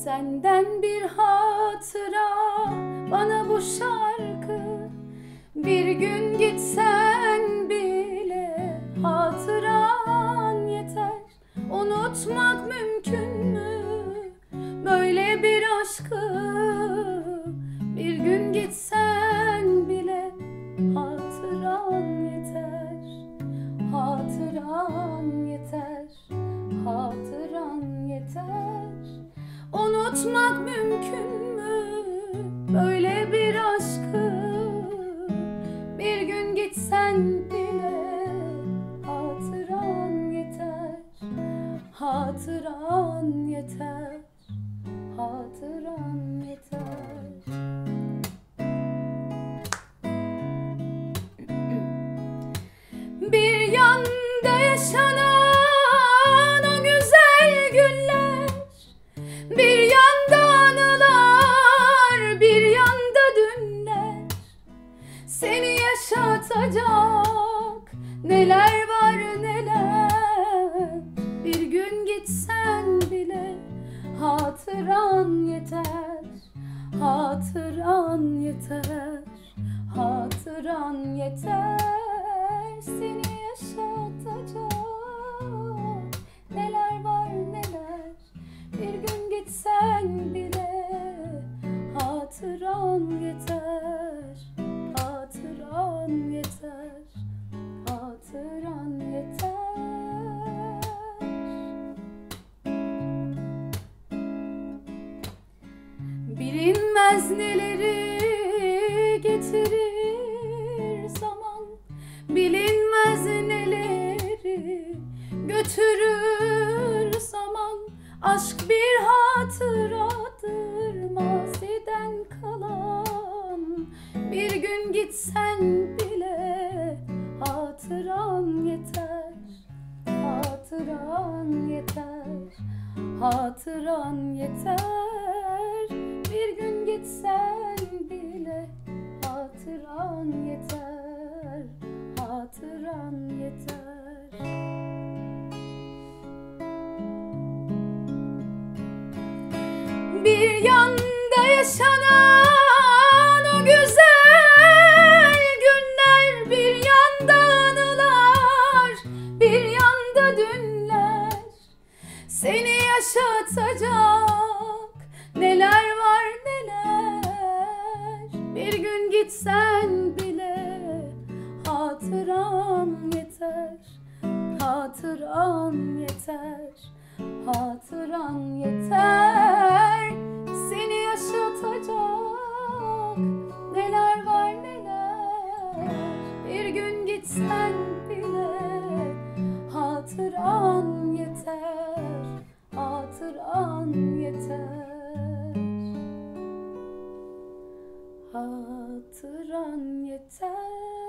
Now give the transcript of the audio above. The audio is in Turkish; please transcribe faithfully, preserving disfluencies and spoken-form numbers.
Senden bir hatıra bana bu şarkı. Bir gün gitsen bile hatıran yeter. Unutmak mümkün mü böyle bir aşkı? Bir gün gitsen bile hatıran yeter. Hatıran yeter. Hatıran yeter. Unutmak mümkün mü böyle bir aşkı? Bir gün gitsen bile hatıran yeter. Hatıran yeter. Hatıran yeter. Bir yanda yaşanan o güzel günler, bir yanda anılar, bir yanda dünler. Seni yaşatacak neler var neler. Bir gün gitsen bile hatıran yeter. Hatıran yeter. Hatıran yeter. Seni yaşatacak neler var neler. Bir gün gitsen bile hatıran yeter. Hatıran yeter. Hatıran yeter. Bilinmez neleri getirir zaman, bilinmez neleri götürür zaman. Aşk bir hatıradır maziden kalan. Bir gün gitsen bile hatıran yeter. Hatıran yeter. Hatıran yeter. Bir gün gitsen bile hatıran yeter. Hatıran yeter. Bir yanda yaşanan o güzel günler, bir yanda anılar, bir yanda dünler. Seni yaşatacak neler var neler. Bir gün gitsen bile hatıran yeter. Hatıran yeter. Hatıran yeter. Seni yaşatacak neler var neler. Bir gün gitsen bile hatıran yeter. Hatıran yeter. Hatıran yeter.